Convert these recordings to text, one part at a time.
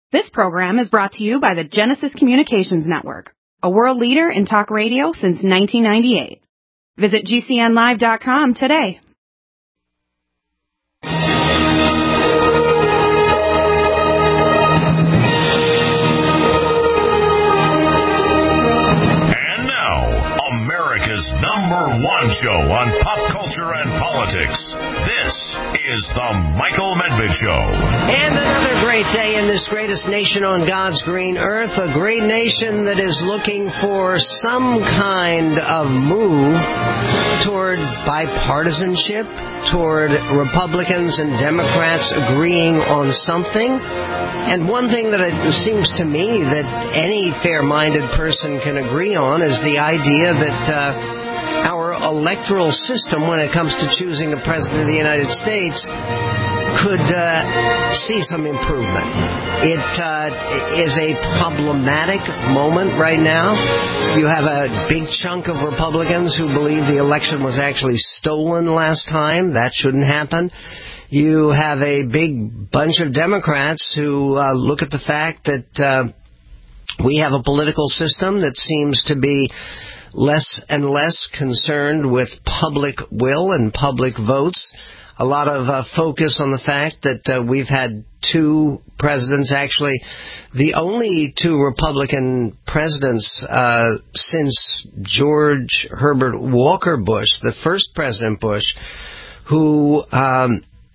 This program is brought to you by the Genesis Communications Network, a world leader in talk radio since 1998. Visit GCNlive.com today. And now, America's #1 show on pop culture and politics. This is The Michael Medved Show. And another great day in this greatest nation on God's green earth, a great nation that is looking for some kind of move toward bipartisanship, toward Republicans and Democrats agreeing on something. And one thing that it seems to me that any fair-minded person can agree on is the idea that our electoral system, when it comes to choosing a president of the United States, could see some improvement. It is a problematic moment right now. You have a big chunk of Republicans who believe the election was actually stolen last time. That shouldn't happen. You have a big bunch of Democrats who look at the fact that we have a political system that seems to be less and less concerned with public will and public votes. A lot of focus on the fact that we've had two presidents, actually the only two Republican presidents since George Herbert Walker Bush, the first President Bush, who have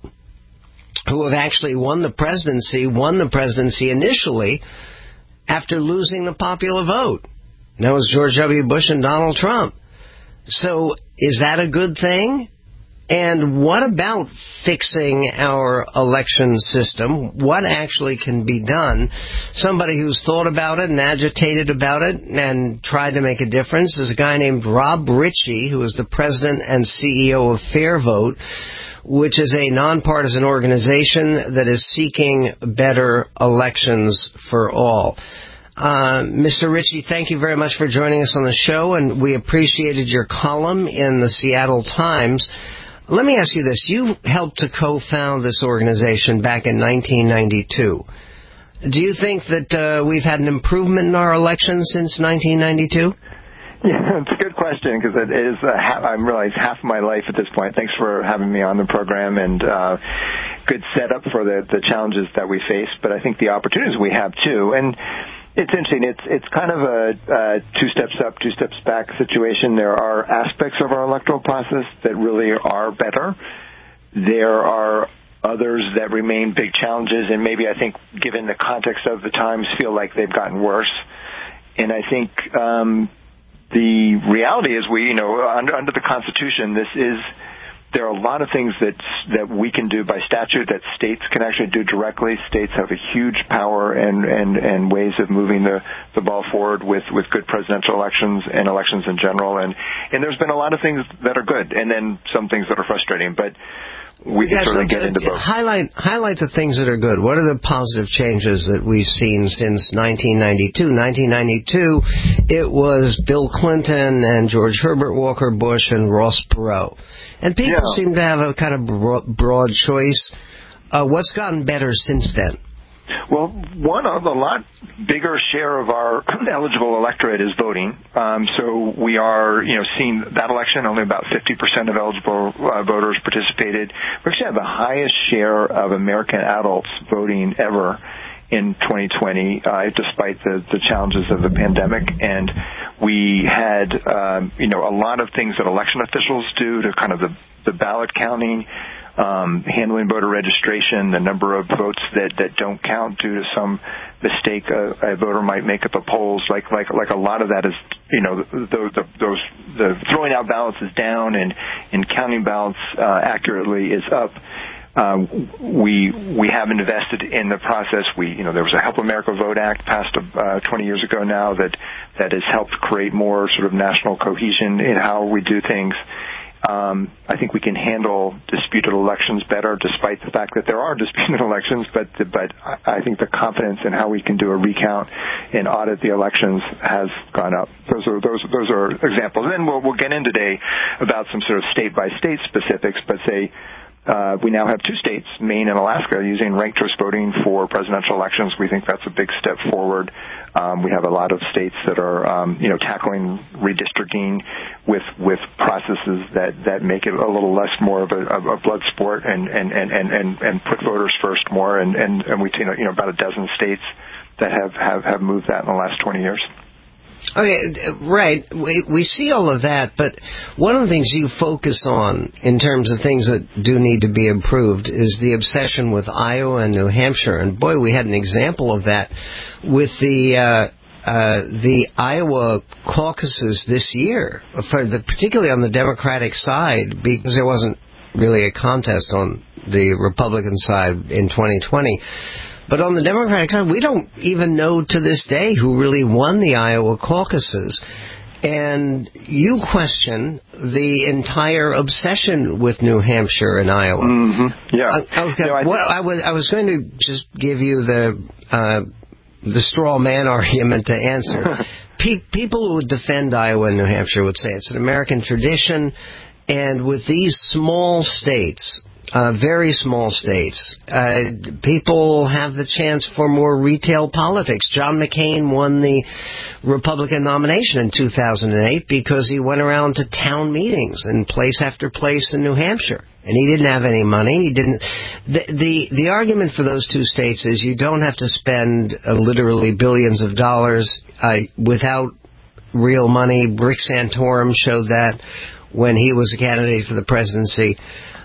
actually won the presidency initially after losing the popular vote. That was George W. Bush and Donald Trump. So is that a good thing? And what about fixing our election system? What actually can be done? Somebody who's thought about it and agitated about it and tried to make a difference is a guy named Rob Ritchie, who is the president and CEO of Fair Vote, which is a nonpartisan organization that is seeking better elections for all. Mr. Ritchie, thank you very much for joining us on the show, and we appreciated your column in the Seattle Times. Let me ask you this. You helped to co-found this organization back in 1992. Do you think that we've had an improvement in our elections since 1992? Yeah, it's a good question because it is, I realize, half my life at this point. Thanks for having me on the program, and good setup for the challenges that we face, but I think the opportunities we have too. And it's interesting. It's kind of a two steps up, two steps back situation. There are aspects of our electoral process that really are better. There are others that remain big challenges, and maybe I think, given the context of the times, feel like they've gotten worse. And I think the reality is under the Constitution, there are a lot of things that we can do by statute that states can actually do directly. States have a huge power and ways of moving the ball forward with good presidential elections and elections in general. And there's been a lot of things that are good, and then some things that are frustrating. But we can certainly get into both. Highlight the things that are good. What are the positive changes that we've seen since 1992? 1992, it was Bill Clinton and George Herbert Walker Bush and Ross Perot. And people seem to have a kind of broad choice. What's gotten better since then? Well, a lot bigger share of our eligible electorate is voting. So we are, seeing that election, only about 50% of eligible voters participated. We actually have the highest share of American adults voting ever in 2020, despite the challenges of the pandemic. And we had, a lot of things that election officials do to kind of the ballot counting, handling voter registration, the number of votes that don't count due to some mistake a voter might make at the polls. Like a lot of that is, the throwing out ballots is down and counting ballots accurately is up. We have invested in the process. There was a Help America Vote Act passed 20 years ago now that has helped create more sort of national cohesion in how we do things. I think we can handle disputed elections better, despite the fact that there are disputed elections. But I think the confidence in how we can do a recount and audit the elections has gone up. Those are examples. And then we'll get in today about some sort of state by state specifics. But say we now have 2 states, Maine and Alaska, using ranked choice voting for presidential elections. We think that's a big step forward. We have a lot of states that are, tackling redistricting with processes that make it a little less more of a blood sport and put voters first more. And we've seen, about a dozen states that have moved that in the last 20 years. Okay, right. We see all of that, but one of the things you focus on in terms of things that do need to be improved is the obsession with Iowa and New Hampshire. And boy, we had an example of that with the Iowa caucuses this year, particularly on the Democratic side, because there wasn't really a contest on the Republican side in 2020. But on the Democratic side, we don't even know to this day who really won the Iowa caucuses. And you question the entire obsession with New Hampshire and Iowa. Mm-hmm. Yeah. Okay. I was going to just give you the straw man argument to answer. People who would defend Iowa and New Hampshire would say it's an American tradition, and with these small states, very small states, people have the chance for more retail politics. John McCain won the Republican nomination in 2008 because he went around to town meetings in place after place in New Hampshire. And he didn't have any money. He didn't. The argument for those 2 states is you don't have to spend literally billions of dollars without real money. Rick Santorum showed that when he was a candidate for the presidency.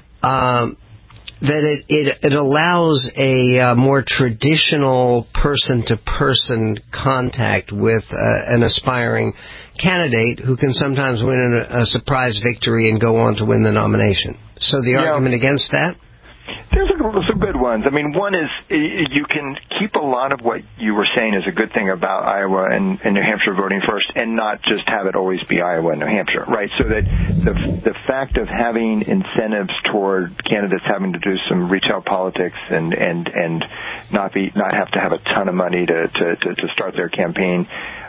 That it allows a more traditional person-to-person contact with an aspiring candidate who can sometimes win a surprise victory and go on to win the nomination. So the argument against that? There's some good ones. I mean, one is you can keep a lot of what you were saying is a good thing about Iowa and New Hampshire voting first, and not just have it always be Iowa and New Hampshire, right? So that the fact of having incentives toward candidates having to do some retail politics and not have to have a ton of money to start their campaign.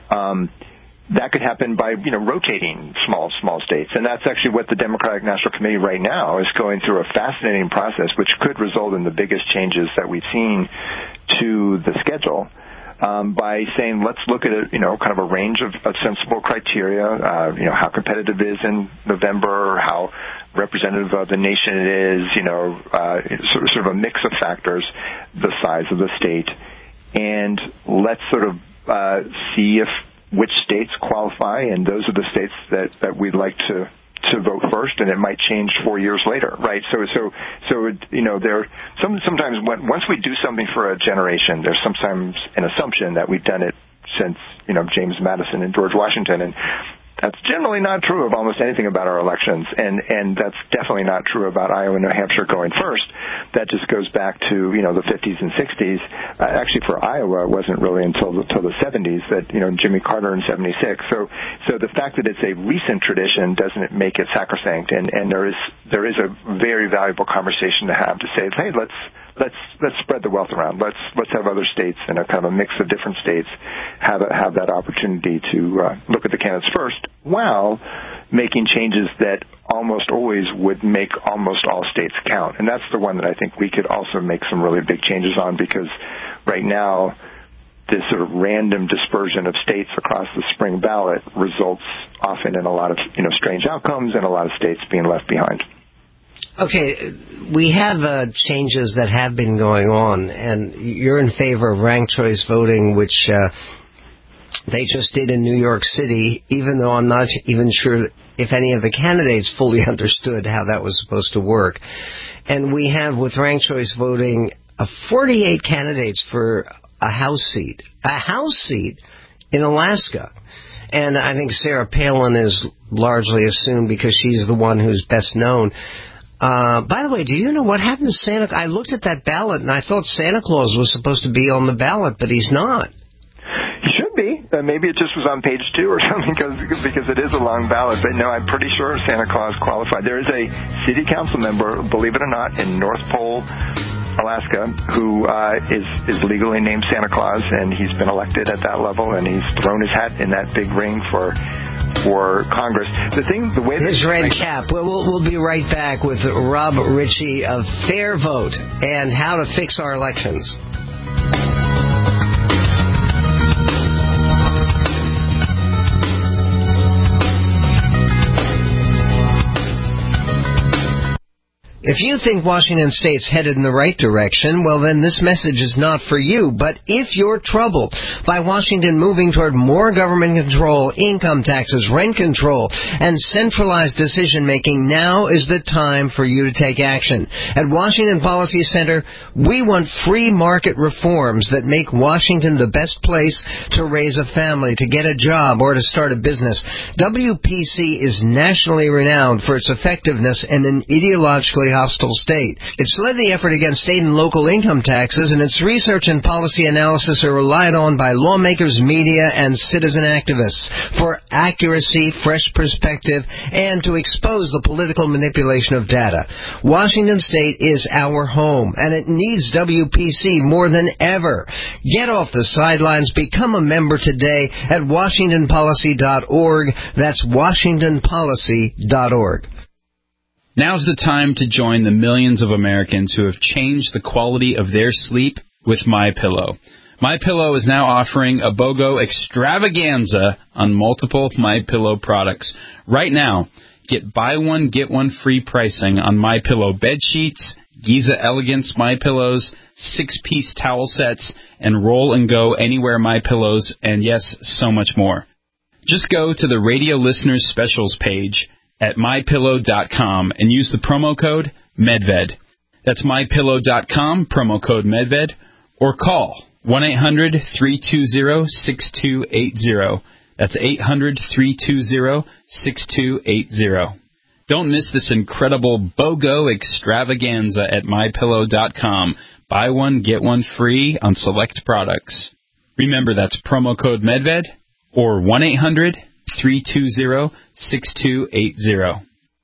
That could happen by, rotating small states. And that's actually what the Democratic National Committee right now is going through a fascinating process, which could result in the biggest changes that we've seen to the schedule, by saying, let's look at kind of a range of sensible criteria, how competitive it is in November, how representative of the nation it is, sort of a mix of factors, the size of the state, and let's sort of see which states qualify, and those are the states that we'd like to vote first, and it might change 4 years later, right? So there sometimes once we do something for a generation, there's sometimes an assumption that we've done it since James Madison and George Washington, and that's generally not true of almost anything about our elections, and that's definitely not true about Iowa and New Hampshire going first. That just goes back to the 50s and 60s. Actually, for Iowa, it wasn't really until the 70s that Jimmy Carter in 76. So the fact that it's a recent tradition doesn't make it sacrosanct, and there is a very valuable conversation to have to say, hey, let's spread the wealth around. Let's have other states and a kind of a mix of different states have that opportunity to look at the candidates first, while making changes that almost always would make almost all states count. And that's the one that I think we could also make some really big changes on, because right now this sort of random dispersion of states across the spring ballot results often in a lot of strange outcomes and a lot of states being left behind. Okay, we have changes that have been going on, and you're in favor of ranked choice voting, which they just did in New York City, even though I'm not even sure if any of the candidates fully understood how that was supposed to work. And we have, with ranked choice voting, 48 candidates for a House seat in Alaska. And I think Sarah Palin is largely assumed because she's the one who's best known. By the way, do you know what happened to Santa? I looked at that ballot, and I thought Santa Claus was supposed to be on the ballot, but he's not. He should be. Maybe it just was on page 2 or something, because it is a long ballot. But no, I'm pretty sure Santa Claus qualified. There is a city council member, believe it or not, in North Pole, Alaska, who is legally named Santa Claus, and he's been elected at that level, and he's thrown his hat in that big ring for Congress. The way his red cap. We'll be right back with Rob Ritchie of Fair Vote and how to fix our elections. If you think Washington State's headed in the right direction, well, then this message is not for you. But if you're troubled by Washington moving toward more government control, income taxes, rent control, and centralized decision-making, now is the time for you to take action. At Washington Policy Center, we want free market reforms that make Washington the best place to raise a family, to get a job, or to start a business. WPC is nationally renowned for its effectiveness in an ideologically hostile state. It's led the effort against state and local income taxes, and its research and policy analysis are relied on by lawmakers, media, and citizen activists for accuracy, fresh perspective, and to expose the political manipulation of data. Washington State is our home, and it needs WPC more than ever. Get off the sidelines. Become a member today at WashingtonPolicy.org. That's WashingtonPolicy.org. Now's the time to join the millions of Americans who have changed the quality of their sleep with MyPillow. MyPillow is now offering a BOGO extravaganza on multiple MyPillow products. Right now, get buy one, get one free pricing on MyPillow bed sheets, Giza Elegance MyPillows, 6-piece towel sets, and Roll and Go Anywhere MyPillows, and yes, so much more. Just go to the Radio Listeners Specials page at MyPillow.com and use the promo code MEDVED. That's MyPillow.com, promo code MEDVED, or call 1-800-320-6280. That's 800-320-6280. Don't miss this incredible BOGO extravaganza at MyPillow.com. Buy one, get one free on select products. Remember, that's promo code MEDVED or 1-800-320-6280.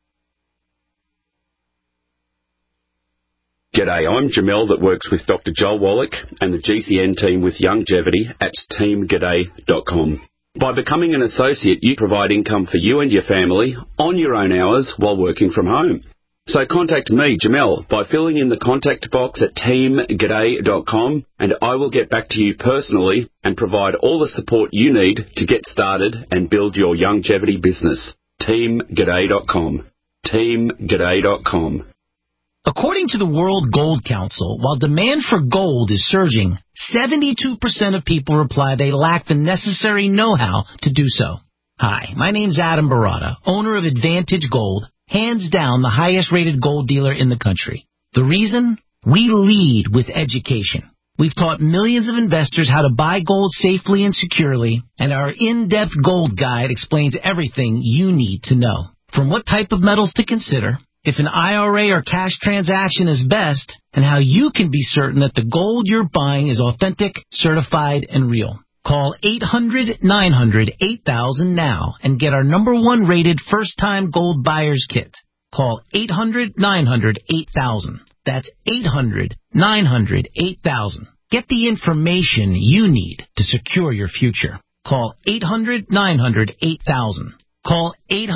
G'day, I'm Jamel that works with Dr. Joel Wallach and the GCN team with Longevity at teamg'day.com. By becoming an associate, you provide income for you and your family on your own hours while working from home. So contact me, Jamel, by filling in the contact box at teamg'day.com, and I will get back to you personally and provide all the support you need to get started and build your longevity business. teamg'day.com. teamg'day.com. According to the World Gold Council, while demand for gold is surging, 72% of people reply they lack the necessary know-how to do so. Hi, my name's Adam Barata, owner of Advantage Gold, hands down the highest-rated gold dealer in the country. The reason? We lead with education. We've taught millions of investors how to buy gold safely and securely, and our in-depth gold guide explains everything you need to know. From what type of metals to consider, if an IRA or cash transaction is best, and how you can be certain that the gold you're buying is authentic, certified, and real. Call 800-900-8000 now and get our #1 rated first-time gold buyer's kit. Call 800-900-8000. That's 800-900-8000. Get the information you need to secure your future. Call 800-900-8000. Call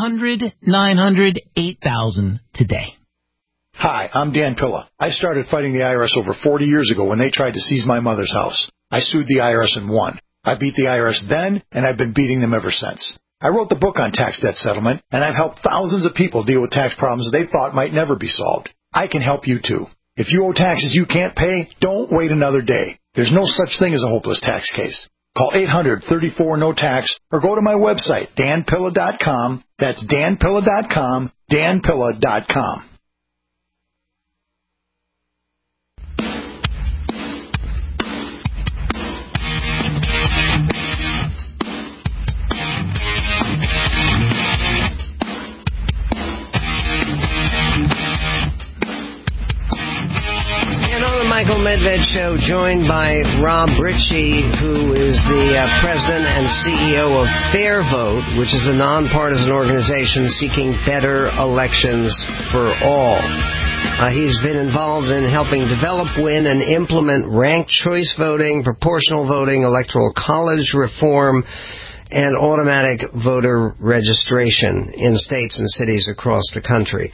800-900-8000 today. Hi, I'm Dan Pilla. I started fighting the IRS over 40 years ago when they tried to seize my mother's house. I sued the IRS and won. I beat the IRS then, and I've been beating them ever since. I wrote the book on tax debt settlement, and I've helped thousands of people deal with tax problems they thought might never be solved. I can help you too. If you owe taxes you can't pay, don't wait another day. There's no such thing as a hopeless tax case. Call 800-34-NO-TAX or go to my website, danpilla.com. That's danpilla.com, danpilla.com. Michael Medved Show, joined by Rob Ritchie, who is the president and CEO of Fair Vote, which is a nonpartisan organization seeking better elections for all. He's been involved in helping develop, win, and implement ranked choice voting, proportional voting, electoral college reform, and automatic voter registration in states and cities across the country.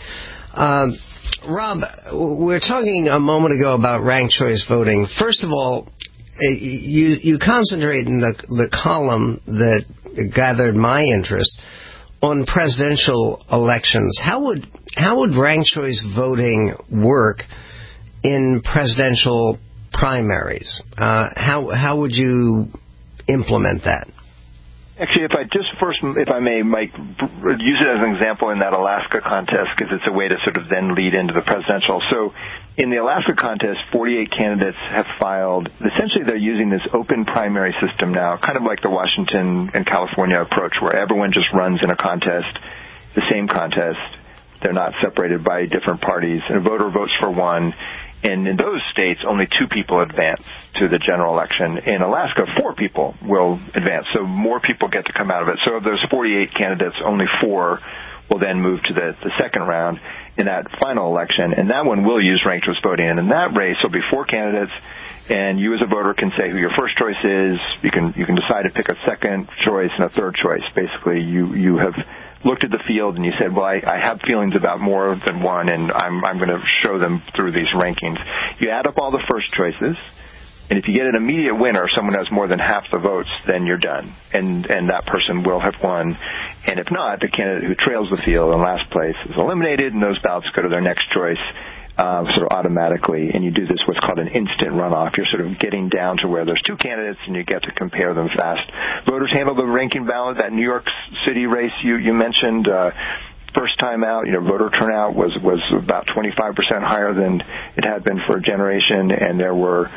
Rob, we were talking a moment ago about ranked choice voting. First of all, you concentrate in the column that gathered my interest on presidential elections. How would ranked choice voting work in presidential primaries? How would you implement that? Actually, if I may, Mike, use it as an example in that Alaska contest, because it's a way to sort of then lead into the presidential. So in the Alaska contest, 48 candidates have filed. Essentially, they're using this open primary system now, kind of like the Washington and California approach, where everyone just runs in a contest, the same contest. They're not separated by different parties. And a voter votes for one. And in those states, only 2 people advance to the general election. In Alaska, 4 people will advance, so more people get to come out of it. So of those 48 candidates, only 4 will then move to the second round in that final election, and that one will use ranked choice voting. And in that race, there'll be 4 candidates, and you as a voter can say who your first choice is. You can decide to pick a second choice and a third choice. Basically, you have looked at the field and you said, well, I have feelings about more than one, and I'm going to show them through these rankings. You add up all the first choices, and if you get an immediate winner, someone has more than half the votes, then you're done, and that person will have won. And if not, the candidate who trails the field in last place is eliminated, and those ballots go to their next choice sort of automatically, and you do this what's called an instant runoff. You're sort of getting down to where there's 2 candidates, and you get to compare them fast. Voters handle the ranking ballot. That New York City race you mentioned, first time out, voter turnout was about 25% higher than it had been for a generation, and there were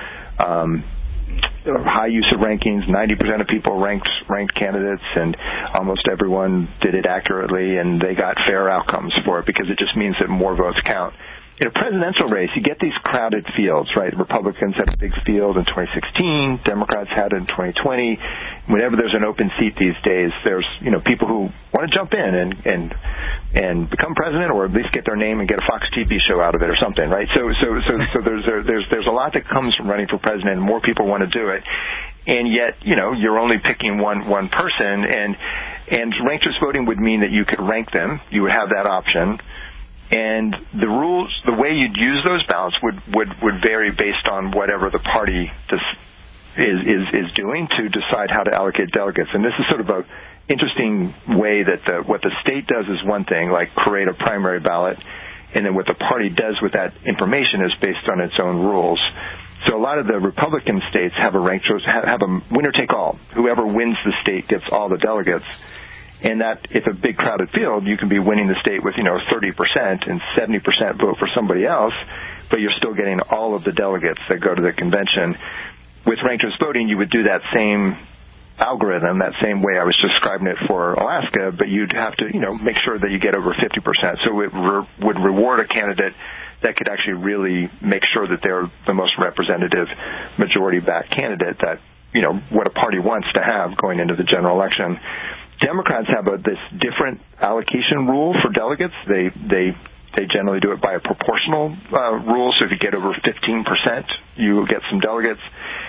high use of rankings. 90% of people ranked candidates, and almost everyone did it accurately, and they got fair outcomes for it because it just means that more votes count. In a presidential race, you get these crowded fields, right? Republicans had a big field in 2016. Democrats had it in 2020. Whenever there's an open seat these days, there's people who want to jump in and become president, or at least get their name and get a Fox TV show out of it or something, right? So there's a lot that comes from running for president, and more people want to do it. And yet, you're only picking one person, and ranked choice voting would mean that you could rank them. You would have that option. And the rules, the way you'd use those ballots would vary based on whatever the party is doing to decide how to allocate delegates. And this is sort of a interesting way that what the state does is one thing, like create a primary ballot, and then what the party does with that information is based on its own rules. So a lot of the Republican states have a ranked choice, have a winner-take-all. Whoever wins the state gets all the delegates. And that, if a big crowded field, you can be winning the state with, 30% and 70% vote for somebody else, but you're still getting all of the delegates that go to the convention. With ranked choice voting, you would do that same algorithm, that same way I was describing it for Alaska, but you'd have to, make sure that you get over 50%. So it would reward a candidate that could actually really make sure that they're the most representative majority-backed candidate that, what a party wants to have going into the general election. Democrats have this different allocation rule for delegates. They generally do it by a proportional rule. So if you get over 15%, you will get some delegates.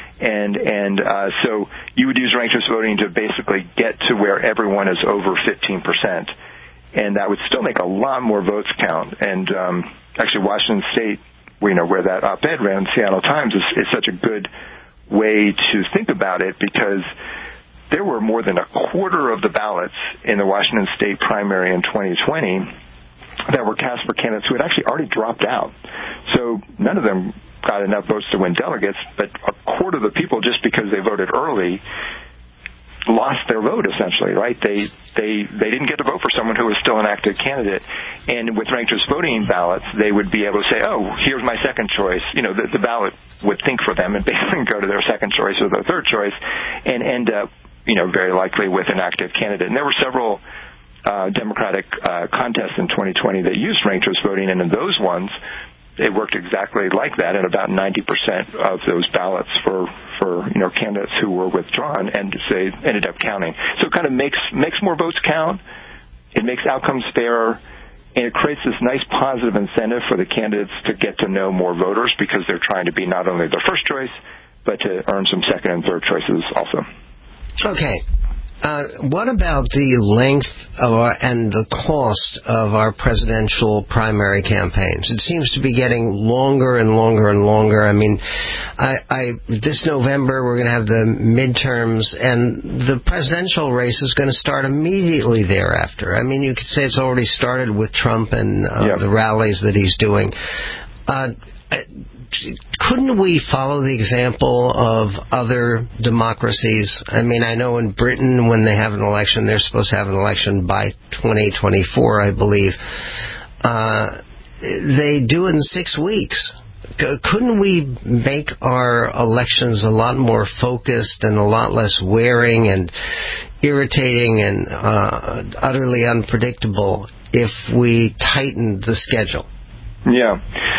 And so you would use ranked choice voting to basically get to where everyone is over 15%. And that would still make a lot more votes count. And actually Washington State, where that op-ed ran in the Seattle Times, is such a good way to think about it, because there were more than a quarter of the ballots in the Washington State primary in 2020 that were cast for candidates who had actually already dropped out. So none of them got enough votes to win delegates, but a quarter of the people, just because they voted early, lost their vote, essentially, right? They didn't get to vote for someone who was still an active candidate. And with ranked choice voting ballots, they would be able to say, oh, here's my second choice. The ballot would think for them and basically go to their second choice or their third choice and end up very likely with an active candidate. And there were several Democratic contests in 2020 that used ranked choice voting, and in those ones, it worked exactly like that, and about 90% of those ballots for candidates who were withdrawn and ended up counting. So it kind of makes more votes count. It makes outcomes fairer, And it creates this nice positive incentive for the candidates to get to know more voters because they're trying to be not only their first choice, but to earn some second and third choices also. Okay. What about the length and the cost of our presidential primary campaigns? It seems to be getting longer and longer and longer. I mean, this November we're going to have the midterms, and the presidential race is going to start immediately thereafter. I mean, you could say it's already started with Trump and the rallies that he's doing. Couldn't we follow the example of other democracies? I mean, I know in Britain, when they have an election, they're supposed to have an election by 2024, I believe. They do it in 6 weeks. Couldn't we make our elections a lot more focused and a lot less wearing and irritating and utterly unpredictable if we tightened the schedule? Yeah.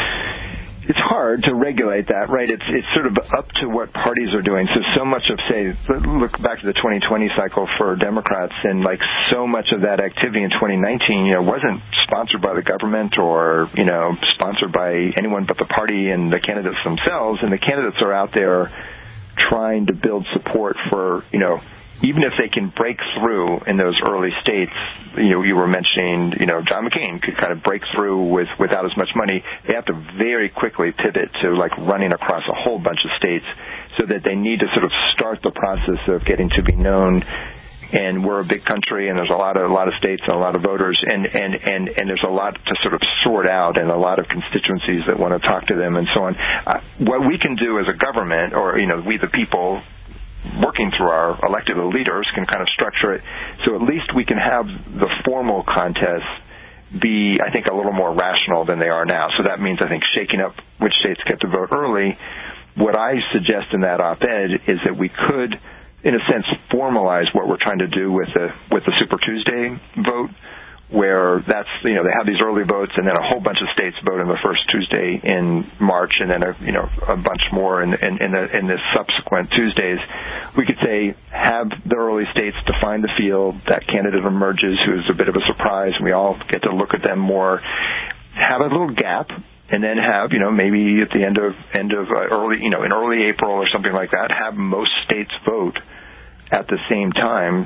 It's hard to regulate that, right? It's sort of up to what parties are doing. So much of, say, look back to the 2020 cycle for Democrats, and like so much of that activity in 2019, wasn't sponsored by the government or, sponsored by anyone but the party and the candidates themselves. And the candidates are out there trying to build support for, even if they can break through in those early states, you were mentioning, John McCain could kind of break through without as much money. They have to very quickly pivot to like running across a whole bunch of states, so that they need to sort of start the process of getting to be known. And we're a big country, and there's a lot of states and a lot of voters, and there's a lot to sort of sort out, and a lot of constituencies that want to talk to them and so on. What we can do as a government, or we the people, working through our elected leaders, can kind of structure it so at least we can have the formal contests be, I think, a little more rational than they are now. So that means, I think, shaking up which states get to vote early. What I suggest in that op-ed is that we could, in a sense, formalize what we're trying to do with the Super Tuesday vote, where that's, they have these early votes, and then a whole bunch of states vote on the first Tuesday in March, and then a bunch more in the subsequent Tuesdays. We could say, have the early states define the field, that candidate emerges who's a bit of a surprise, and we all get to look at them more, have a little gap, and then have, maybe at the end of early, in early April or something like that, have most states vote at the same time.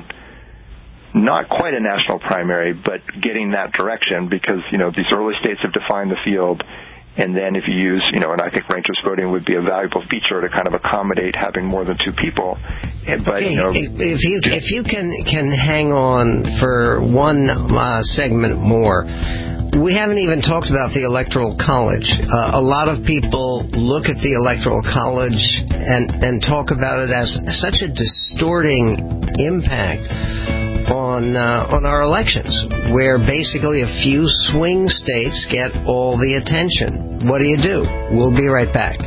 Not quite a national primary, but getting that direction, because, these early states have defined the field. And then if you use, and I think ranked choice voting would be a valuable feature to kind of accommodate having more than two people. But, if you can hang on for one segment more. We haven't even talked about the Electoral College. A lot of people look at the Electoral College and talk about it as such a distorting impact on our elections, where basically a few swing states get all the attention. What do? We'll be right back.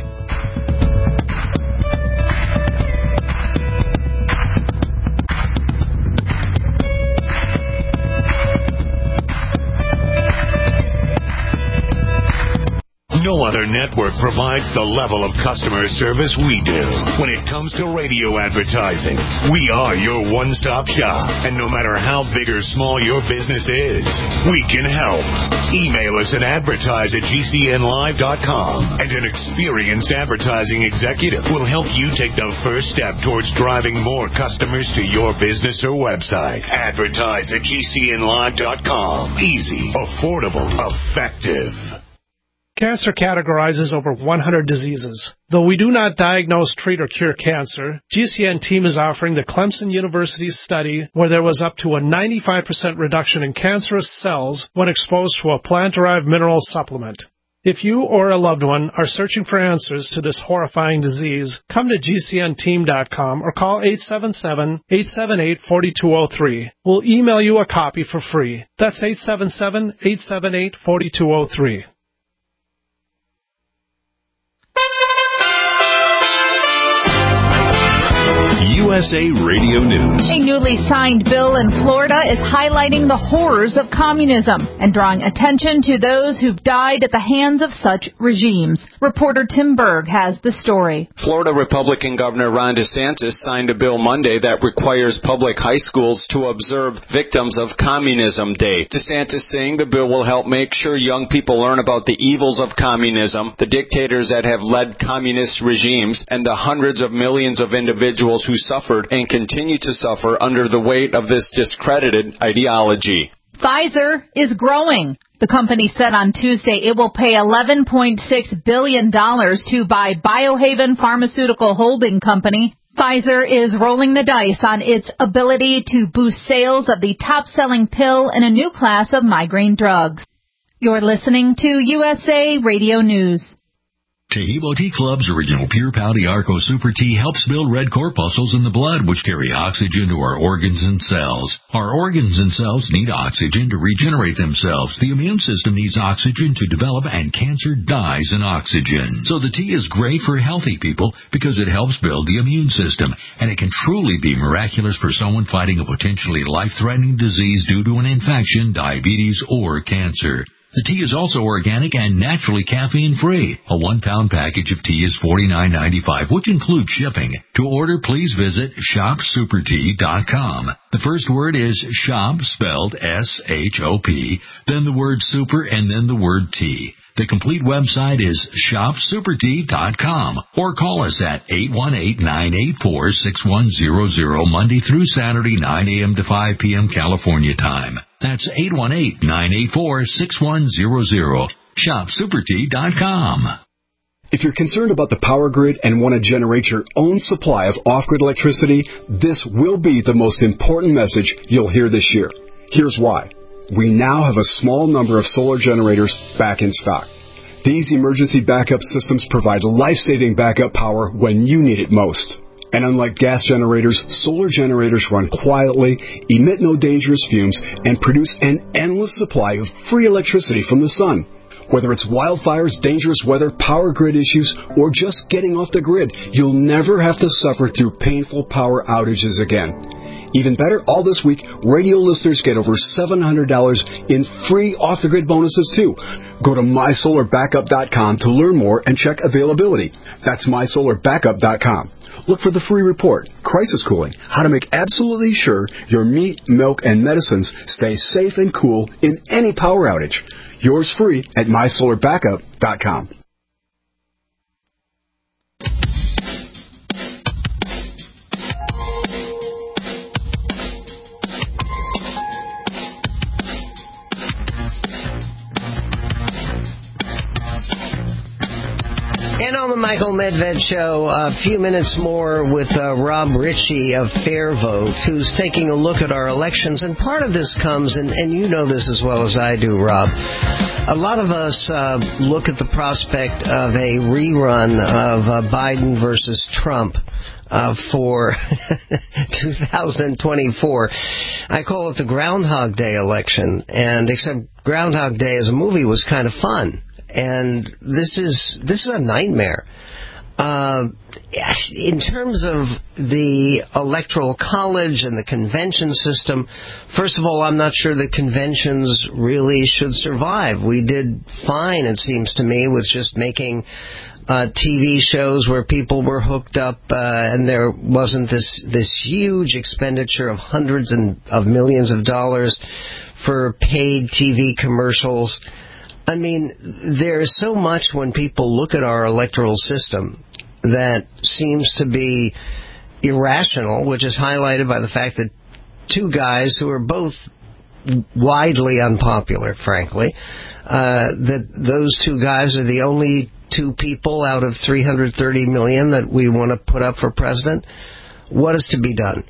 No other network provides the level of customer service we do. When it comes to radio advertising, we are your one-stop shop. And no matter how big or small your business is, we can help. Email us at advertise@gcnlive.com, and an experienced advertising executive will help you take the first step towards driving more customers to your business or website. Advertise@gcnlive.com. Easy, affordable, effective. Cancer categorizes over 100 diseases. Though we do not diagnose, treat, or cure cancer, GCN team is offering the Clemson University study where there was up to a 95% reduction in cancerous cells when exposed to a plant-derived mineral supplement. If you or a loved one are searching for answers to this horrifying disease, come to GCNteam.com or call 877-878-4203. We'll email you a copy for free. That's 877-878-4203. USA Radio News. A newly signed bill in Florida is highlighting the horrors of communism and drawing attention to those who've died at the hands of such regimes. Reporter Tim Berg has the story. Florida Republican Governor Ron DeSantis signed a bill Monday that requires public high schools to observe Victims of Communism Day. DeSantis saying the bill will help make sure young people learn about the evils of communism, the dictators that have led communist regimes, and the hundreds of millions of individuals who suffered and continue to suffer under the weight of this discredited ideology. Pfizer is growing. The company said on Tuesday it will pay $11.6 billion to buy Biohaven Pharmaceutical Holding Company. Pfizer is rolling the dice on its ability to boost sales of the top-selling pill in a new class of migraine drugs. You're listening to USA Radio News. Taheebo Tea Club's original Pure Pau Arco Super Tea helps build red corpuscles in the blood, which carry oxygen to our organs and cells. Our organs and cells need oxygen to regenerate themselves. The immune system needs oxygen to develop, and cancer dies in oxygen. So the tea is great for healthy people because it helps build the immune system, and it can truly be miraculous for someone fighting a potentially life-threatening disease due to an infection, diabetes, or cancer. The tea is also organic and naturally caffeine-free. A 1-pound package of tea is $49.95, which includes shipping. To order, please visit shopsupertea.com. The first word is shop, spelled S-H-O-P, then the word super, and then the word tea. The complete website is shopsupertea.com, or call us at 818-984-6100 Monday through Saturday, 9 a.m. to 5 p.m. California time. That's 818-984-6100. Shopsupertea.com. If you're concerned about the power grid and want to generate your own supply of off-grid electricity, this will be the most important message you'll hear this year. Here's why. We now have a small number of solar generators back in stock. These emergency backup systems provide life-saving backup power when you need it most. And unlike gas generators, solar generators run quietly, emit no dangerous fumes, and produce an endless supply of free electricity from the sun. Whether it's wildfires, dangerous weather, power grid issues, or just getting off the grid, you'll never have to suffer through painful power outages again. Even better, all this week, radio listeners get over $700 in free off-the-grid bonuses, too. Go to mysolarbackup.com to learn more and check availability. That's mysolarbackup.com. Look for the free report, Crisis Cooling, how to make absolutely sure your meat, milk, and medicines stay safe and cool in any power outage. Yours free at mysolarbackup.com. And on the Michael Medved Show, a few minutes more with Rob Ritchie of FairVote, who's taking a look at our elections. And part of this comes, and you know this as well as I do, Rob, a lot of us look at the prospect of a rerun of Biden versus Trump for 2024. I call it the Groundhog Day election, and except Groundhog Day as a movie was kind of fun. And this is a nightmare. In terms of the Electoral College and the convention system, first of all, I'm not sure the conventions really should survive. We did fine, it seems to me, with just making TV shows where people were hooked up and there wasn't this huge expenditure of hundreds of millions of dollars for paid TV commercials. I mean, there's so much when people look at our electoral system that seems to be irrational, which is highlighted by the fact that two guys who are both widely unpopular, frankly, that those two guys are the only two people out of 330 million that we want to put up for president. What is to be done?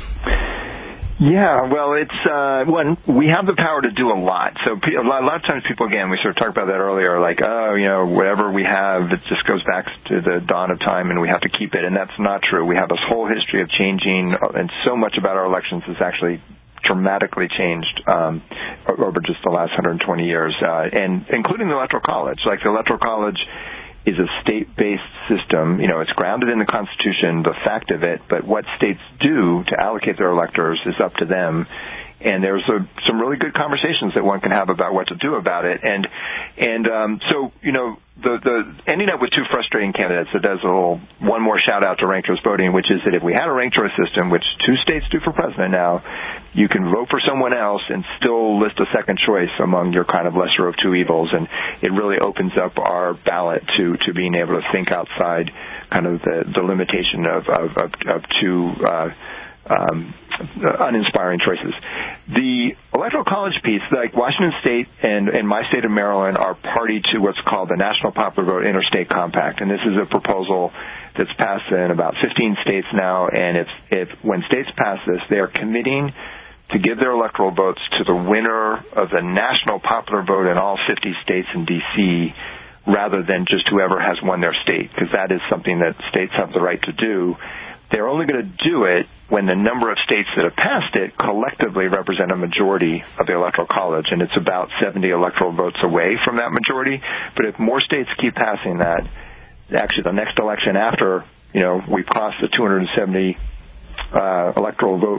Yeah, well, it's one, we have the power to do a lot. So a lot of times people, again, we sort of talked about that earlier, like, whatever we have, it just goes back to the dawn of time and we have to keep it. And that's not true. We have this whole history of changing, and so much about our elections has actually dramatically changed over just the last 120 years, and including the Electoral College. Like, the Electoral College is a state-based system. You know, it's grounded in the Constitution, the fact of it, but what states do to allocate their electors is up to them. And there's some really good conversations that one can have about what to do about it. And so, you know, the ending up with two frustrating candidates, it does one more shout out to ranked choice voting, which is that if we had a ranked choice system, which 2 states do for president now, you can vote for someone else and still list a second choice among your kind of lesser of two evils. And it really opens up our ballot to being able to think outside kind of the limitation of two uninspiring choices. The Electoral College piece, like Washington State and my state of Maryland, are party to what's called the National Popular Vote Interstate Compact, and this is a proposal that's passed in about 15 states now. And if when states pass this, they are committing to give their electoral votes to the winner of the national popular vote in all 50 states in D.C. rather than just whoever has won their state, because that is something that states have the right to do. They're only going to do it when the number of states that have passed it collectively represent a majority of the Electoral College, and it's about 70 electoral votes away from that majority. But if more states keep passing that, actually the next election after, you know, we cross the 270 electoral vote,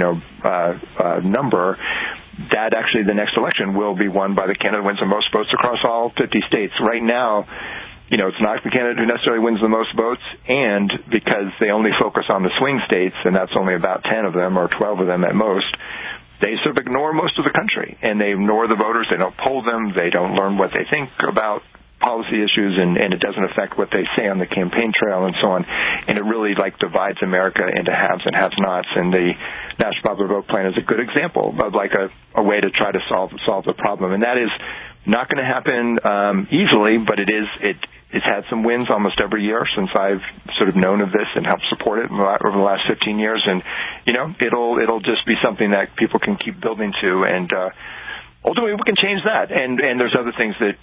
number, that actually the next election will be won by the candidate who wins the most votes across all 50 states. Right now, you know, it's not the candidate who necessarily wins the most votes, and because they only focus on the swing states, and that's only about 10 of them or 12 of them at most, they sort of ignore most of the country, and they ignore the voters. They don't poll them. They don't learn what they think about policy issues, and it doesn't affect what they say on the campaign trail and so on. And it really, like, divides America into haves and have-nots, and the National Popular Vote Plan is a good example of, like, a way to try to solve the problem. And that is not going to happen easily, but it's had some wins almost every year since I've sort of known of this and helped support it over the last 15 years. And, you know, it'll just be something that people can keep building to. And ultimately, we can change that. And there's other things that,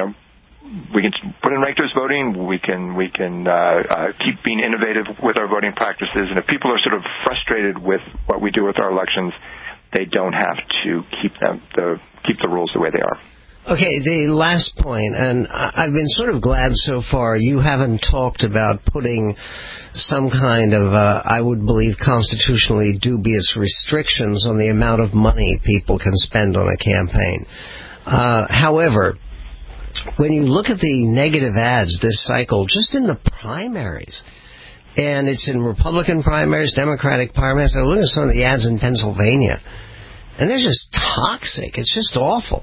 we can put in ranked choice voting. We can keep being innovative with our voting practices. And if people are sort of frustrated with what we do with our elections, they don't have to keep the rules the way they are. Okay, the last point, and I've been sort of glad so far you haven't talked about putting some kind of, I would believe, constitutionally dubious restrictions on the amount of money people can spend on a campaign. However, when you look at the negative ads this cycle, just in the primaries, and it's in Republican primaries, Democratic primaries, I look at some of the ads in Pennsylvania, and they're just toxic. It's just awful.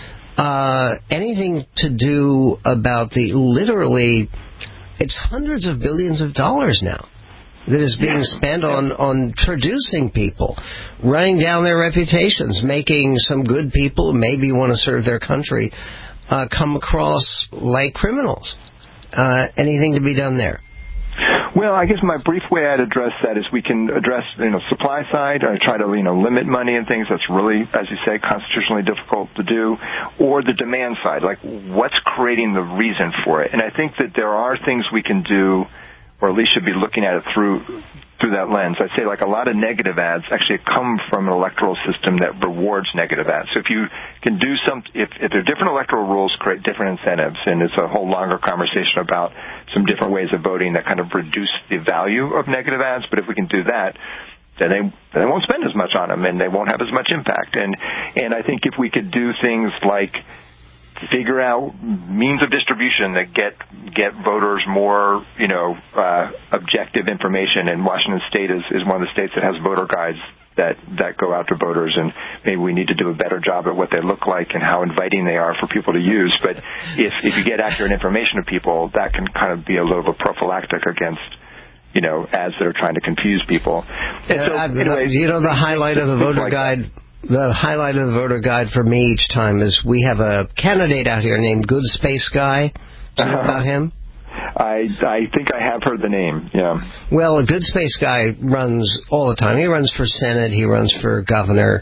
Anything to do about literally, it's hundreds of billions of dollars now that is being spent on traducing people, running down their reputations, making some good people who maybe want to serve their country come across like criminals. Anything to be done there? Well, I guess my brief way I'd address that is we can address, supply side, or try to, limit money and things. That's really, as you say, constitutionally difficult to do. Or the demand side, like what's creating the reason for it. And I think that there are things we can do, or at least should be looking at it through that lens. I'd say like a lot of negative ads actually come from an electoral system that rewards negative ads. So if you can do if there are different electoral rules, create different incentives, and it's a whole longer conversation about some different ways of voting that kind of reduce the value of negative ads. But if we can do that, then they won't spend as much on them, and they won't have as much impact. And I think if we could do things like figure out means of distribution that get voters more, objective information. And Washington State is one of the states that has voter guides that go out to voters, and maybe we need to do a better job at what they look like and how inviting they are for people to use. But if you get accurate information to people, that can kind of be a little bit prophylactic against ads that are trying to confuse people. And so, the highlight of the voter guide. The highlight of the voter guide for me each time is we have a candidate out here named Good Space Guy. Do you know about him? I think I have heard the name, yeah. Well, a Good Space Guy runs all the time. He runs for Senate. He runs for governor.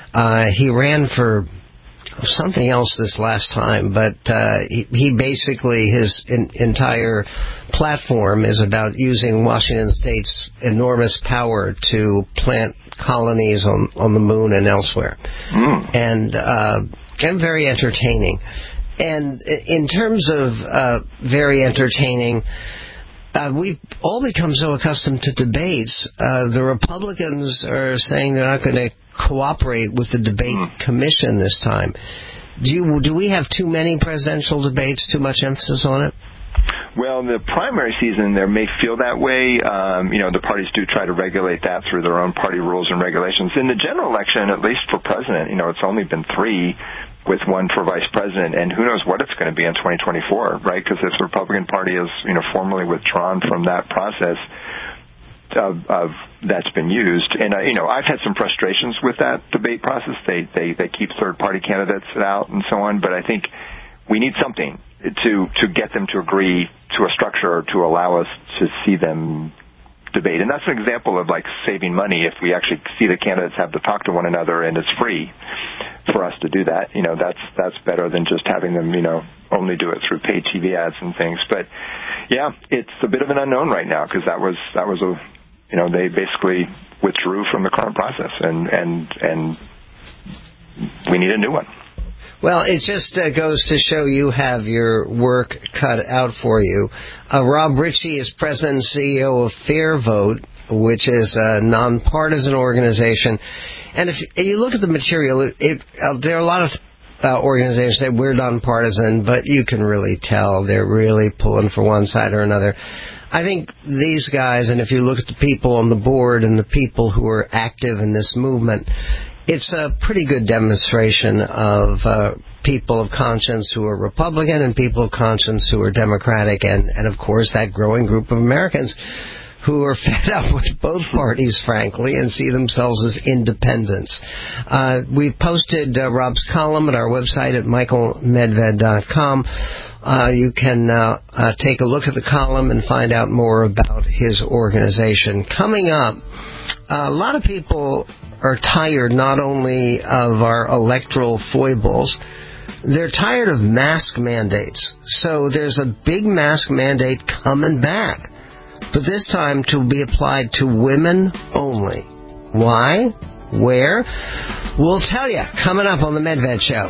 He ran for something else this last time, but he basically, his entire platform is about using Washington State's enormous power to plant colonies on the moon and elsewhere. And very entertaining. And in terms of very entertaining, we've all become so accustomed to debates. The Republicans are saying they're not going to cooperate with the debate commission this time. Do we have too many presidential debates, too much emphasis on it? Well, in the primary season, there may feel that way. The parties do try to regulate that through their own party rules and regulations. In the general election, at least for president, it's only been 3 with 1 for vice president, and who knows what it's going to be in 2024, right? Because if the Republican Party is, formally withdrawn from that process of that's been used, and I've had some frustrations with that debate process. They keep third-party candidates out and so on, but I think we need something to get them to agree to a structure to allow us to see them debate. And that's an example of saving money if we actually see the candidates have to talk to one another and it's free for us to do that. That's better than just having them, only do it through paid TV ads and things. But yeah, it's a bit of an unknown right now because that was they basically withdrew from the current process and we need a new one. Well, it just goes to show you have your work cut out for you. Rob Ritchie is president and CEO of Fair Vote, which is a nonpartisan organization. And if you look at the material, there are a lot of organizations that we're nonpartisan, but you can really tell they're really pulling for one side or another. I think these guys, and if you look at the people on the board and the people who are active in this movement, it's a pretty good demonstration of people of conscience who are Republican and people of conscience who are Democratic, and of course that growing group of Americans who are fed up with both parties, frankly, and see themselves as independents. We've posted Rob's column at our website at michaelmedved.com. You can take a look at the column and find out more about his organization. Coming up, a lot of people are tired not only of our electoral foibles, they're tired of mask mandates. So there's a big mask mandate coming back, but this time to be applied to women only. Why? Where? We'll tell you coming up on the Medved Show.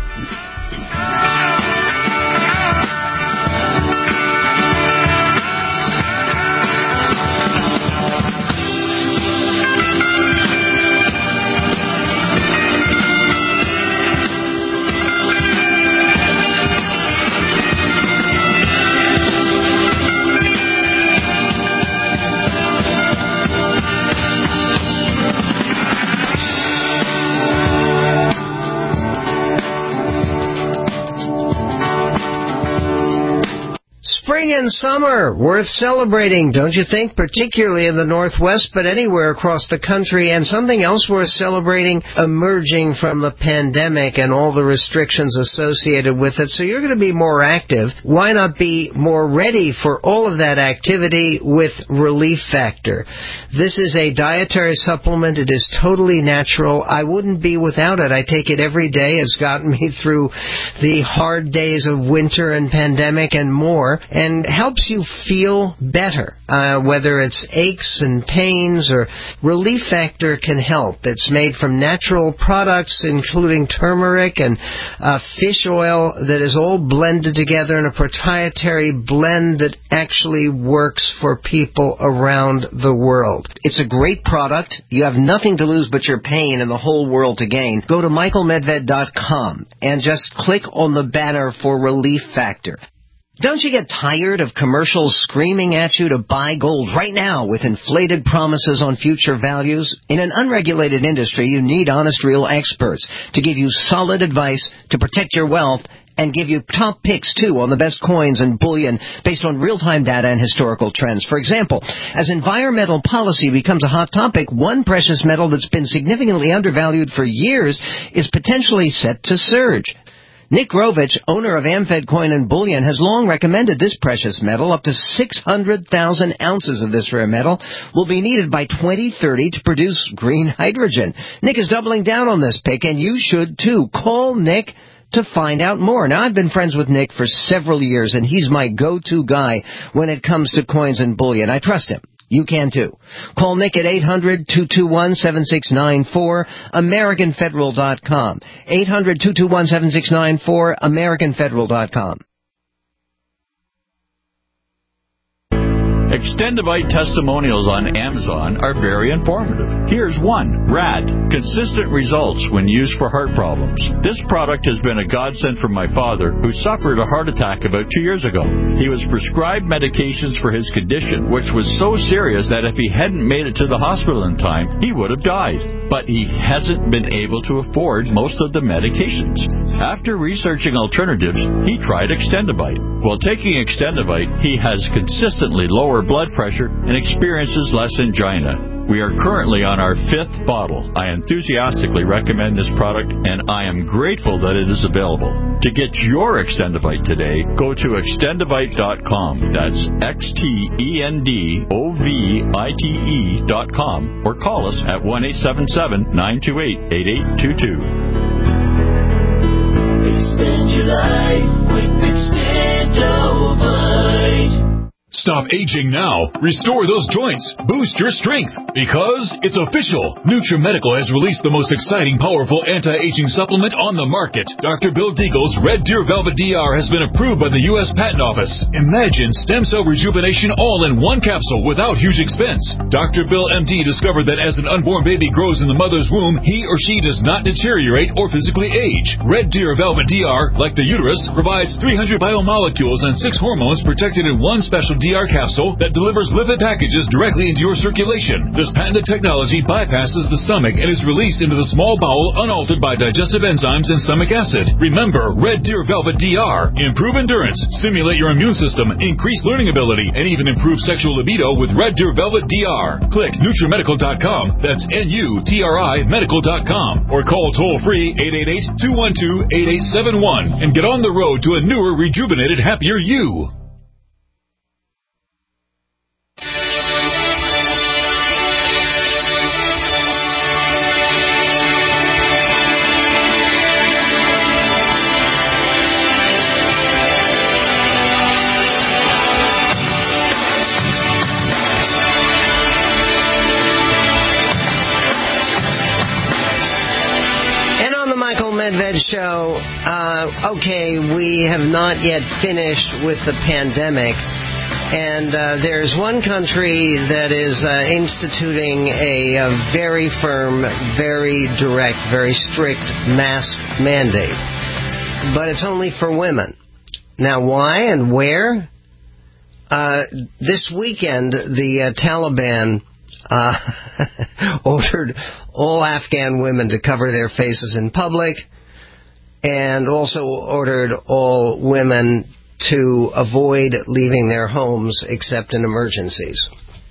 Spring and summer, worth celebrating, don't you think? Particularly in the Northwest, but anywhere across the country. And something else worth celebrating, emerging from the pandemic and all the restrictions associated with it. So you're going to be more active. Why not be more ready for all of that activity with Relief Factor? This is a dietary supplement. It is totally natural. I wouldn't be without it. I take it every day. It's gotten me through the hard days of winter and pandemic and more, and helps you feel better, whether it's aches and pains or Relief Factor can help. It's made from natural products, including turmeric and fish oil that is all blended together in a proprietary blend that actually works for people around the world. It's a great product. You have nothing to lose but your pain and the whole world to gain. Go to michaelmedved.com and just click on the banner for Relief Factor. Don't you get tired of commercials screaming at you to buy gold right now with inflated promises on future values? In an unregulated industry, you need honest, real experts to give you solid advice to protect your wealth and give you top picks, too, on the best coins and bullion based on real-time data and historical trends. For example, as environmental policy becomes a hot topic, one precious metal that's been significantly undervalued for years is potentially set to surge. Nick Grovich, owner of Amfed Coin and Bullion, has long recommended this precious metal. Up to 600,000 ounces of this rare metal will be needed by 2030 to produce green hydrogen. Nick is doubling down on this pick, and you should too. Call Nick to find out more. Now, I've been friends with Nick for several years, and he's my go-to guy when it comes to coins and bullion. I trust him. You can too. Call Nick at 800-221-7694, AmericanFederal.com. 800-221-7694, AmericanFederal.com. Extendivite testimonials on Amazon are very informative. Here's one. RAD. Consistent results when used for heart problems. This product has been a godsend for my father, who suffered a heart attack about 2 years ago. He was prescribed medications for his condition, which was so serious that if he hadn't made it to the hospital in time, he would have died. But he hasn't been able to afford most of the medications. After researching alternatives, he tried Extendivite. While taking Extendivite, he has consistently lower blood pressure and experiences less angina. We are currently on our 5th bottle. I enthusiastically recommend this product, and I am grateful that it is available. To get your Extendivite today, go to Extendivite.com. That's XTENDOVITE.com, or call us at 1-877-928-8822. Extend your life with Extendovite. Stop aging now. Restore those joints. Boost your strength. Because it's official. NutriMedical has released the most exciting, powerful anti-aging supplement on the market. Dr. Bill Deagle's Red Deer Velvet DR has been approved by the U.S. Patent Office. Imagine stem cell rejuvenation all in one capsule without huge expense. Dr. Bill MD discovered that as an unborn baby grows in the mother's womb, he or she does not deteriorate or physically age. Red Deer Velvet DR, like the uterus, provides 300 biomolecules and 6 hormones protected in one special DR capsule that delivers lipid packages directly into your circulation. This patented technology bypasses the stomach and is released into the small bowel unaltered by digestive enzymes and stomach acid. Remember, Red Deer Velvet DR. Improve endurance, stimulate your immune system, increase learning ability, and even improve sexual libido with Red Deer Velvet DR. Click NutriMedical.com. That's NUTRI Medical.com. Or call toll-free 888-212-8871 and get on the road to a newer, rejuvenated, happier you. Medved Show. Okay, we have not yet finished with the pandemic, and there's one country that is instituting a very firm, very direct, very strict mask mandate, but it's only for women. Now, why and where? This weekend, the Taliban ordered all Afghan women to cover their faces in public, and also ordered all women to avoid leaving their homes except in emergencies.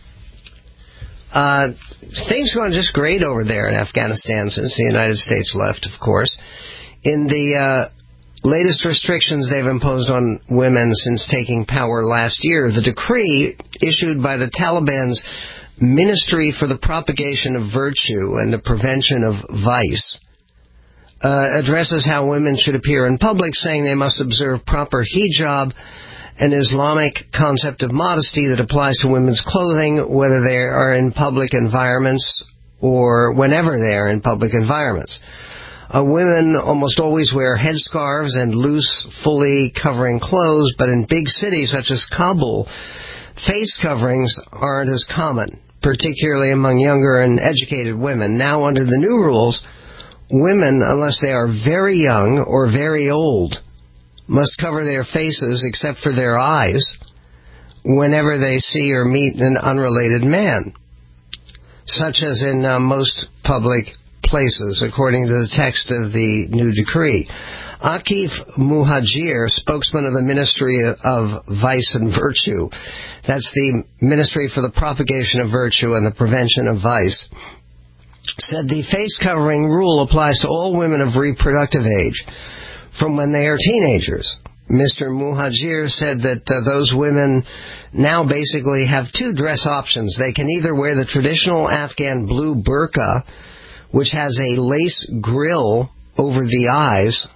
Things are going just great over there in Afghanistan since the United States left, of course. In the latest restrictions they've imposed on women since taking power last year, the decree issued by the Taliban's Ministry for the Propagation of Virtue and the Prevention of Vice addresses how women should appear in public, saying they must observe proper hijab, an Islamic concept of modesty that applies to women's clothing, whether they are in public environments or whenever they are in public environments. Women almost always wear headscarves and loose, fully covering clothes, but in big cities such as Kabul, face coverings aren't as common, particularly among younger and educated women. Now, under the new rules, women, unless they are very young or very old, must cover their faces except for their eyes whenever they see or meet an unrelated man, such as in most public places, according to the text of the new decree. Akif Muhajir, spokesman of the Ministry of Vice and Virtue, that's the Ministry for the Propagation of Virtue and the Prevention of Vice, said the face covering rule applies to all women of reproductive age from when they are teenagers. Mr. Muhajir said that those women now basically have two dress options. They can either wear the traditional Afghan blue burqa, which has a lace grill over the eyes.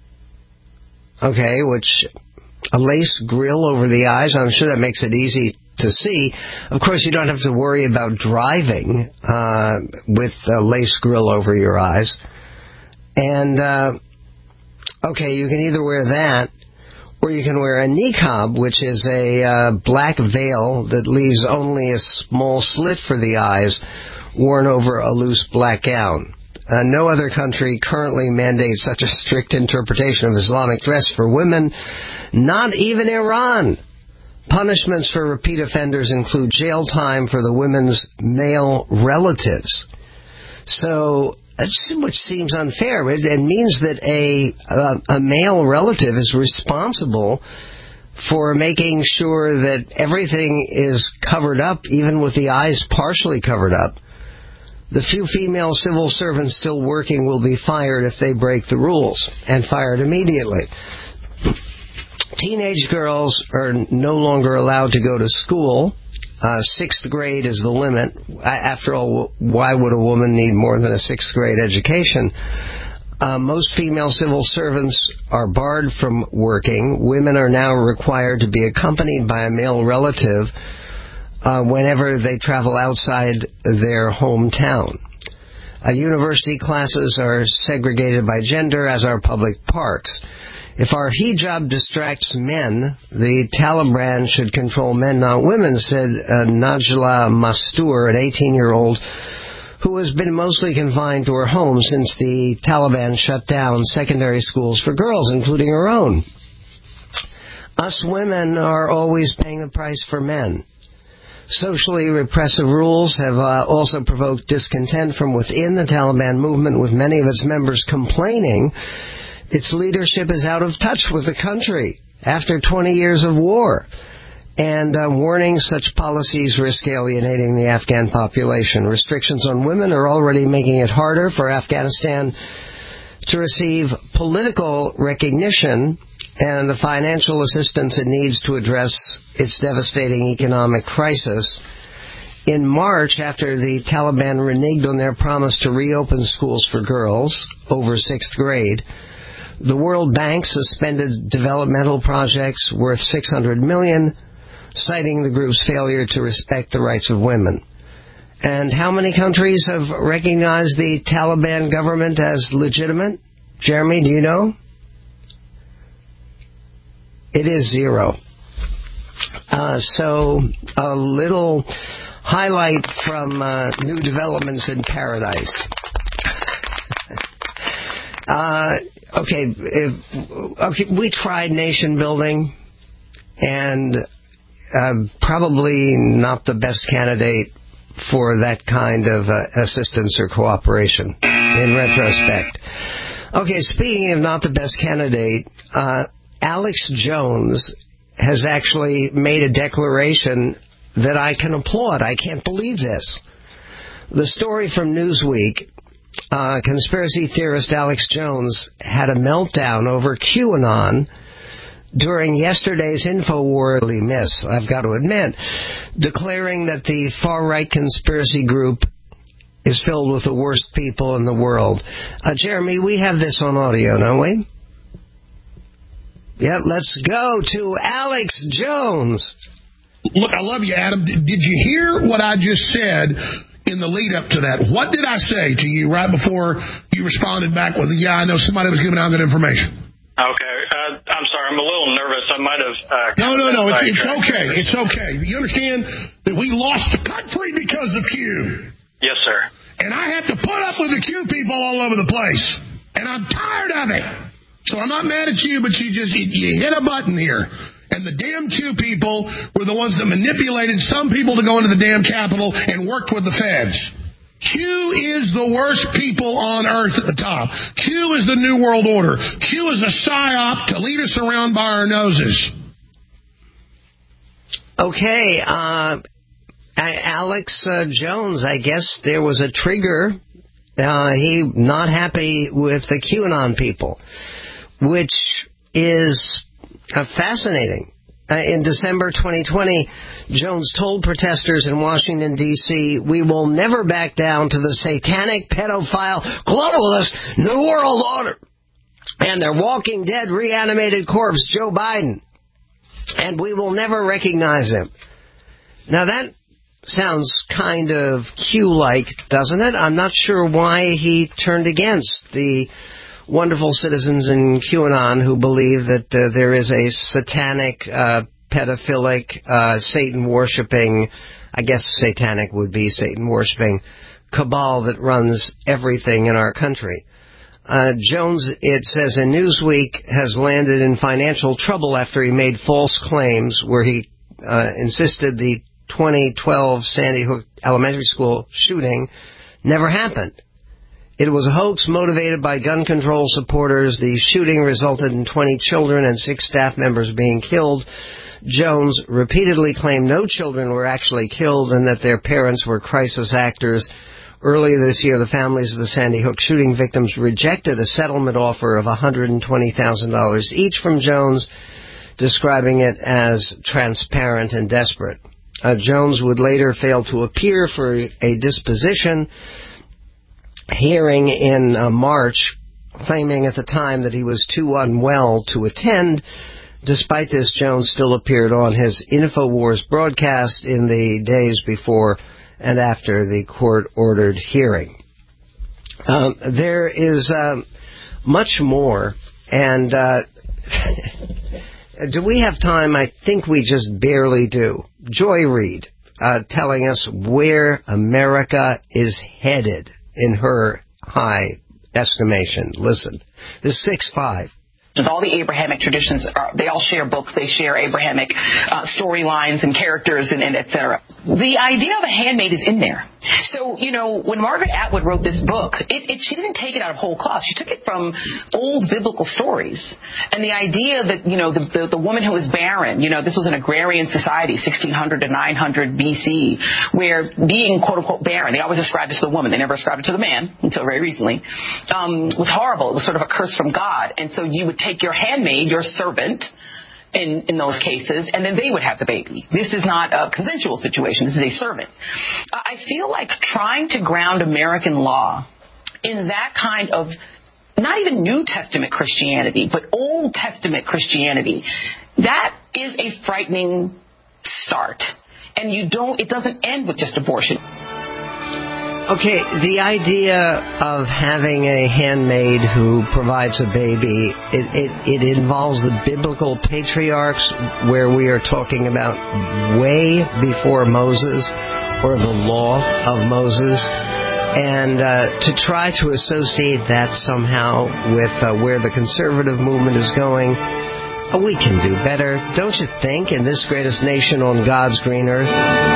Okay, a lace grill over the eyes. I'm sure that makes it easy to see. Of course, you don't have to worry about driving with a lace grill over your eyes. And, okay, you can either wear that, or you can wear a niqab, which is a black veil that leaves only a small slit for the eyes, worn over a loose black gown. No other country currently mandates such a strict interpretation of Islamic dress for women, not even Iran. Punishments for repeat offenders include jail time for the women's male relatives. So, which seems unfair. It means that a male relative is responsible for making sure that everything is covered up, even with the eyes partially covered up. The few female civil servants still working will be fired if they break the rules, and fired immediately. Teenage girls are no longer allowed to go to school. 6th grade is the limit. After all, why would a woman need more than a 6th grade education? Most female civil servants are barred from working. Women are now required to be accompanied by a male relative whenever they travel outside their hometown. University classes are segregated by gender, as are public parks. If our hijab distracts men, the Taliban should control men, not women, said Najla Mastour, an 18-year-old who has been mostly confined to her home since the Taliban shut down secondary schools for girls, including her own. Us women are always paying the price for men. Socially repressive rules have also provoked discontent from within the Taliban movement, with many of its members complaining its leadership is out of touch with the country after 20 years of war, and warning such policies risk alienating the Afghan population. Restrictions on women are already making it harder for Afghanistan to receive political recognition and the financial assistance it needs to address its devastating economic crisis. In March, after the Taliban reneged on their promise to reopen schools for girls over 6th grade, the World Bank suspended developmental projects worth $600 million, citing the group's failure to respect the rights of women. And how many countries have recognized the Taliban government as legitimate? Jeremy, do you know? It is 0. So, a little highlight from new developments in paradise. Okay, we tried nation building, and probably not the best candidate for that kind of assistance or cooperation, in retrospect. Okay, speaking of not the best candidate, Alex Jones has actually made a declaration that I can applaud. I can't believe this. The story from Newsweek, conspiracy theorist Alex Jones had a meltdown over QAnon during yesterday's InfoWars miss, I've got to admit, declaring that the far-right conspiracy group is filled with the worst people in the world. Jeremy, we have this on audio, don't we? Yeah, let's go to Alex Jones. Look, I love you, Adam. Did you hear what I just said in the lead up to that? What did I say to you right before you responded back with, yeah, I know somebody was giving out that information? Okay. I'm sorry. I'm a little nervous. I might have... No. It's okay. It's okay. You understand that we lost the country because of Q? Yes, sir. And I have to put up with the Q people all over the place. And I'm tired of it. So I'm not mad at you, but you hit a button here. And the damn Q people were the ones that manipulated some people to go into the damn Capitol and worked with the feds. Q is the worst people on earth at the top. Q is the New World Order. Q is a psyop to lead us around by our noses. Okay, Alex Jones, I guess there was a trigger. He not happy with the QAnon people, which is fascinating. In December 2020, Jones told protesters in Washington, D.C., we will never back down to the satanic, pedophile, globalist New World Order and their walking dead, reanimated corpse, Joe Biden. And we will never recognize him. Now that sounds kind of Q-like, doesn't it? I'm not sure why he turned against the wonderful citizens in QAnon who believe that there is a satanic, pedophilic, Satan-worshipping, I guess satanic would be Satan-worshipping, cabal that runs everything in our country. Jones, it says in Newsweek, has landed in financial trouble after he made false claims where he insisted the 2012 Sandy Hook Elementary School shooting never happened. It was a hoax motivated by gun control supporters. The shooting resulted in 20 children and 6 staff members being killed. Jones repeatedly claimed no children were actually killed and that their parents were crisis actors. Earlier this year, the families of the Sandy Hook shooting victims rejected a settlement offer of $120,000 each from Jones, describing it as transparent and desperate. Jones would later fail to appear for a disposition hearing in March, claiming at the time that he was too unwell to attend. Despite this, Jones still appeared on his InfoWars broadcast in the days before and after the court-ordered hearing. There is much more, and do we have time? I think we just barely do. Joy Reid telling us where America is headed in her high estimation. Listen, this 6'5". All the Abrahamic traditions, they all share books. They share Abrahamic storylines and characters and et cetera. The idea of a handmaid is in there. So, when Margaret Atwood wrote this book, she didn't take it out of whole cloth. She took it from old biblical stories. And the idea that, the woman who was barren, this was an agrarian society, 1600 to 900 BC, where being, quote-unquote, barren, they always ascribed it to the woman. They never ascribed it to the man until very recently, was horrible. It was sort of a curse from God. And so you would take your handmaid, your servant, in those cases, and then they would have the baby. This is not a consensual situation. This is a servant. I feel like trying to ground American law in that kind of not even New Testament Christianity, but Old Testament Christianity, that is a frightening start. And it doesn't end with just abortion. Okay, the idea of having a handmaid who provides a baby, it involves the biblical patriarchs where we are talking about way before Moses or the law of Moses. And to try to associate that somehow with where the conservative movement is going, we can do better, don't you think, in this greatest nation on God's green earth?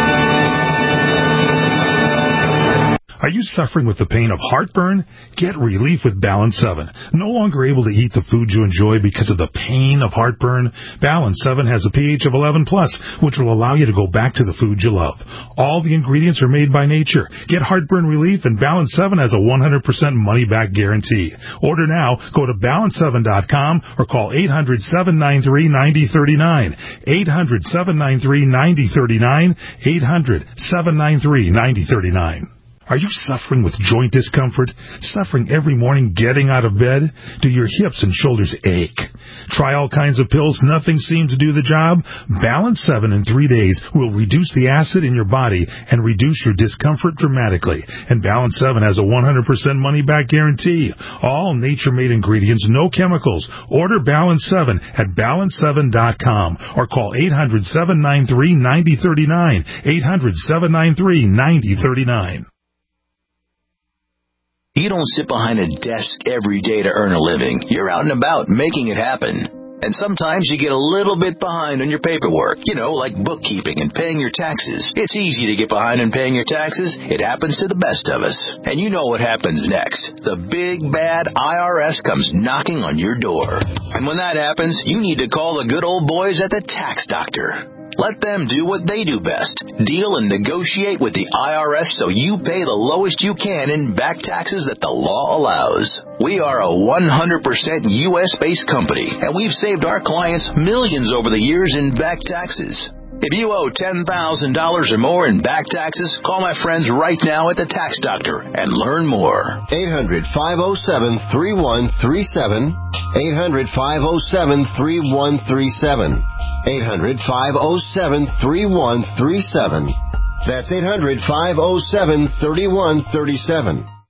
Are you suffering with the pain of heartburn? Get relief with Balance 7. No longer able to eat the food you enjoy because of the pain of heartburn? Balance 7 has a pH of 11+, which will allow you to go back to the food you love. All the ingredients are made by nature. Get heartburn relief, and Balance 7 has a 100% money-back guarantee. Order now. Go to balance7.com or call 800-793-9039. 800-793-9039. 800-793-9039. Are you suffering with joint discomfort? Suffering every morning getting out of bed? Do your hips and shoulders ache? Try all kinds of pills. Nothing seems to do the job? Balance 7 in 3 days will reduce the acid in your body and reduce your discomfort dramatically. And Balance 7 has a 100% money-back guarantee. All nature-made ingredients, no chemicals. Order Balance 7 at balance7.com or call 800-793-9039. 800-793-9039. You don't sit behind a desk every day to earn a living. You're out and about making it happen. And sometimes you get a little bit behind on your paperwork, like bookkeeping and paying your taxes. It's easy to get behind on paying your taxes. It happens to the best of us. And you know what happens next. The big, bad IRS comes knocking on your door. And when that happens, you need to call the good old boys at the Tax Doctor. Let them do what they do best. Deal and negotiate with the IRS so you pay the lowest you can in back taxes that the law allows. We are a 100% U.S.-based company, and we've saved our clients millions over the years in back taxes. If you owe $10,000 or more in back taxes, call my friends right now at the Tax Doctor and learn more. 800-507-3137. 800-507-3137. 800-507-3137. That's 800-507-3137.